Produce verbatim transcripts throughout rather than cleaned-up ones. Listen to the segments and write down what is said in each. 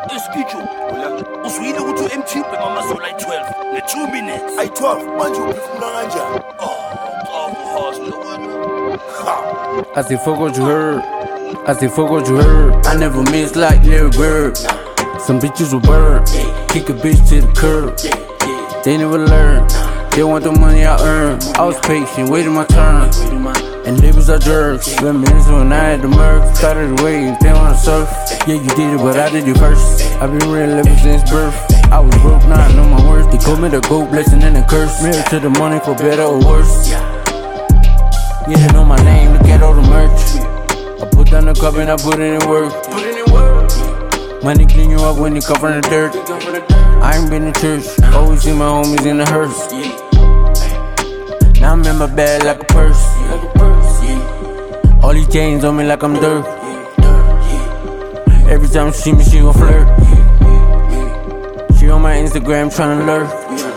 Eskiju, uzwile ukuthi u-M T ubhema amazola ayi-twelve ne-two minutes. ayi-twelve manje uphefumula kanjani? I say fuck what you heard. I say fuck what you heard. I never miss like Larry Bird. Some bitches will burn. Kick a bitch to the curb. They never learn. They want the money I earn. I was patient, waiting my turn. And niggas are jerks. Reminiscing when I had the murk. Started the wave, they wanna surf. Yeah, you did it, but I did it first. I've been real ever since birth. I was broke, now I know my worth. They call me the GOAT, blessing and a curse. Married to the money for better or worse. Yeah, they know my name, look at all the merch. I put down the cup and I put it in work. Money clean you up when you cover the dirt. I ain't been to church, always see my homies in the hearse. Now I'm in my bag like a purse. All these chains on me like I'm dirt. Every time she see me, she gon' flirt. She on my Instagram tryna lurk.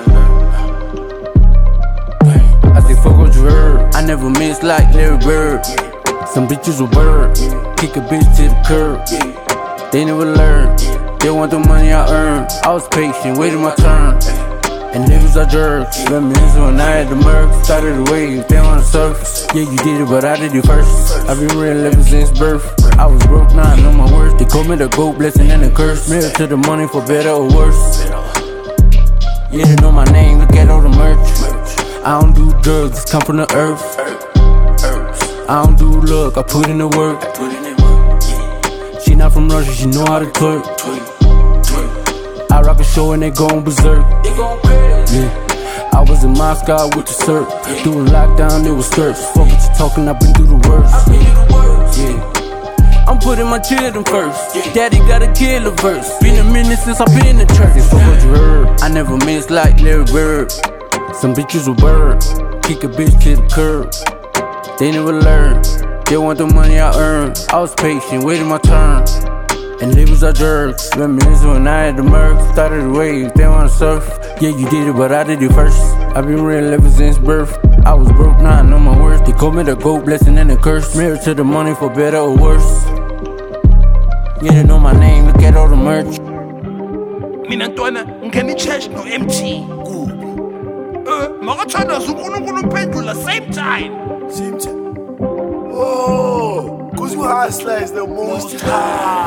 I say fuck what you heard. I never miss like Larry Bird. Some bitches will burn. Kick a bitch to the curb. They never learn. They want the money I earn. I was patient, waiting my turn. And niggas are jerks. Reminiscing when I had the murk. Started the wave, they on the surface. Yeah, you did it, but I did it first. I've been real ever since birth. I was broke, now I know my worth. They call me the GOAT, blessing and a curse. Married to the money for better or worse. Yeah, they know my name, look at all the merch. I don't do drugs, it's come from the earth. I don't do luck, I put in the work. She not from Russia, she know how to twerk. I rock a show and they goin' berserk. Yeah, I was in Moscow with the surf. Doing lockdown, it was skirts. Fuck what you talking, I've been through the worst. Yeah, I'm putting my children first. Daddy got a killer verse. Been a minute since I've been in church. Fuck what you heard. I never miss like Larry Bird. Some bitches will burn. Kick a bitch to the curb. They never learn. They want the money I earn. I was patient, waiting my turn. And niggas are jerks. Reminiscing when I had the murk. Started the wave, they wanna surf. Yeah, you did it, but I did it first. I've been real ever since birth. I was broke, now I know my worth. They call me the GOAT, blessing and a curse. Married to the money for better or worse. Yeah, they know my name, look at all the merch. Mina ntwana ngena i-church no-M T. Eh, makathandaza uNkulunkulu umphendula same time. Same time. Oh, cause you hustler is the most high.